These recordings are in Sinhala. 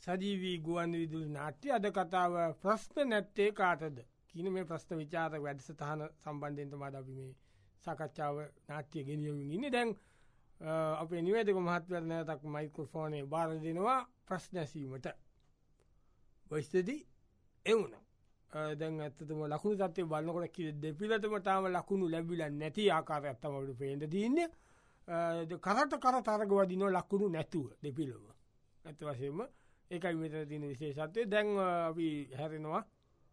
සජීවී ගුවන් විදුලි නාට්‍ය අද කතාව ප්‍රශ්න නැත්තේ කාටද කියන මේ ප්‍රශ්න විචාර වැඩසටහන සම්බන්ධයෙන් තමයි අපි මේ සාකච්ඡාව නාට්‍ය ගෙනියමින් ඉන්නේ. දැන් අපේ නිවේදක මහත්මයාට නැවතත් මයික්‍රොෆෝනේ බාර දෙනවා ප්‍රශ්න ඇසීමට. වයිස්ටදී එවුණා. දැන් ඇත්තටම ලකුණු තත්ත්වය බලනකොට දෙපිලටම තාම ලකුණු ලැබිලා නැති ආකාරයක් තමයි අපිට පේන්න තියෙන්නේ. කරට තරග වදිනවා ලකුණු නැතුව දෙපිලම. ඇත්ත වශයෙන්ම ඒකයි මෙතන තියෙන විශේෂත්වය. දැන් අපි හැරෙනවා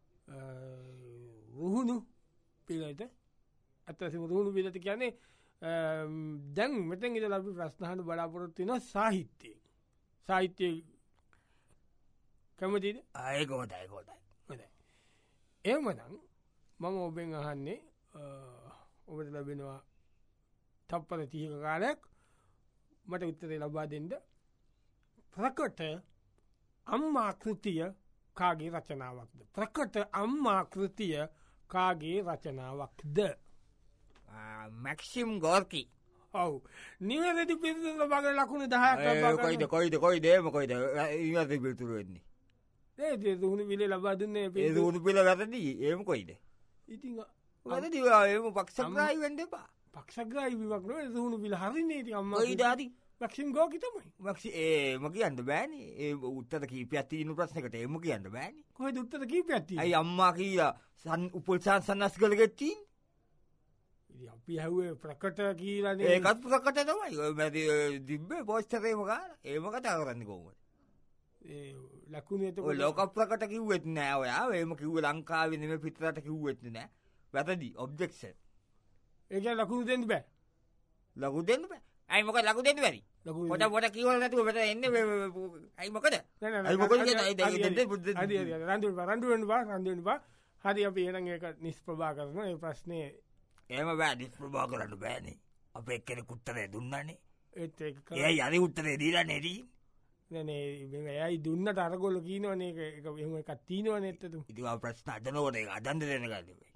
රුහුණු පිළට. ඇත්ත වශයෙන්ම රුහුණු පිළට කියන්නේ දැන් මෙතෙන් ඉඳලා අපි ප්‍රශ්න අහන්න බලාපොරොත්තු වෙන සාහිත්‍යයෙන්. සාහිත්‍ය කැමතිද? ඒක හොඳයි. හොඳයි. එහෙමනම් මම ඔබෙන් අහන්නේ ඔබට ලැබෙනවා තප්පර 30ක කාලයක් මට උත්තරේ ලබා දෙන්න. ප්‍රකට අම්මා කෘතිය කාගේ රචනාවක්ද? ප්‍රකට අම්මා කෘතිය කාගේ රචනාවක්ද? මැක්සිම් ගෝර්කි. ඔව්. නිවැරදි පිළිතුර බග ලකුණු 10ක් කොයිද ඉවර්ති පිළිතුර වෙන්නේ. ඒ දුහුණු පිළේ ලබා දුන්නේ ඒ දුහුණු පිළ වැරදි. එහෙම කොයිද? ඉතින් වැරදි. එහෙම පක්ෂග්‍රාහී වෙන්න එපා. පක්ෂග්‍රාහී විවක් නෙවෙයි දුහුණු පිළ හරිනේ. ඉතින් අම්මා කොයිද හරි? මැක්සිම් ගෝර්කි තමයි. ඒම කියන්න බෑනේ. ඒ උත්තර කීපයක් තියෙන ප්‍රශ්නකට එහෙම කියන්න බෑනේ. කොහෙද උත්තර කීපයක් තියෙන්නේ? අයි අම්මා කීලා උපුල්සාන් සන්නස් කරගෙත් තියෙන්නේ. ඉතින් අපි ඇහුවේ ප්‍රකට කියලානේ. ඒකත් ප්‍රකට තමයි. ඔය මැදි දිබ්බේ පෝස්ටරේම ගාලා. එහෙම කතා කරන්නේ කොහොමද? ඒ ලකුණු එතකොට ඔය ලෝක ප්‍රකට කිව්වෙත් නෑ ඔයා. එහෙම කිව්වේ ලංකාවේ නෙමෙයි පිටරට කිව්වෙත් නෑ. වැරදි. ඔබ්ජෙක්ෂන්. ඒක ලකුණු දෙන්න බෑ. ලකුණු දෙන්න බෑ. අයි මොකද ලකුණු දෙන්න බැරි? පොට කිව්වල නැතුව මෙතන එන්නේ අයි මොකද? අයි මොකද කියන්නේ? රණ්ඩු වෙන්න බා. හරි අපි එහෙනම් ඒක නිෂ්ප්‍රභා කරනවා. මේ ප්‍රශ්නේ එහෙම බෑ නිෂ්ප්‍රභා කරන්න බෑනේ. අපේ එක්කෙනෙක් උත්තරේ දුන්නානේ. ඒත් ඒක එයයි අර උත්තරේ දීලා නැටි. නේ එයයි දුන්නට අරගොල්ලෝ කියනවනේ ඒක එහෙම එකක් තියෙනවනේ ඇත්තටම. ඉතින් ආ ප්‍රශ්න අදනකොට ඒක අදන්න දෙන්න ගන්නේ.